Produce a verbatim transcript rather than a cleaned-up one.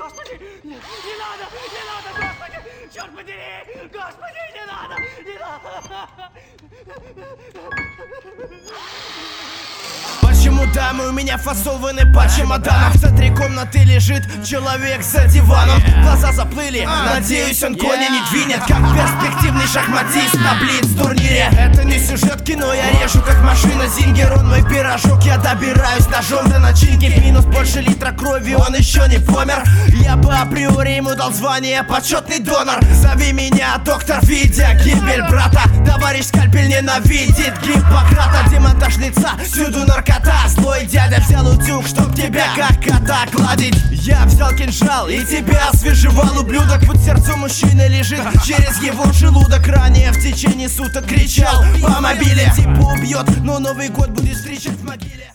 Господи, не, не надо, не надо, Господи, черт подери, Господи, не надо, не надо. Почему дамы у меня фасованы по чемоданам? В центре комнаты лежит человек за диваном. Глаза заплыли, надеюсь, он кони не двинет, как перспективный шахматист на блиц-турнире. Это не сюжет кино, я режу как машина Зингер. Он мой пирожок, я добираюсь ножом до начинки. В минус больше литра крови, он еще не помер. Я бы априори ему дал звание почетный донор. Зови меня доктор, видя гибель брата. Товарищ скальпель ненавидит Гиппократа. Демонтаж лица, всюду наркота. Злой дядя взял утюг, чтоб тебя как кота гладить. Я взял кинжал и тебя освежевал, ублюдок. Под сердцем мужчины лежит, через его желудок. Ранее в течение суток кричал по мобиле. Типа убьет, но Новый год будет встречать в могиле.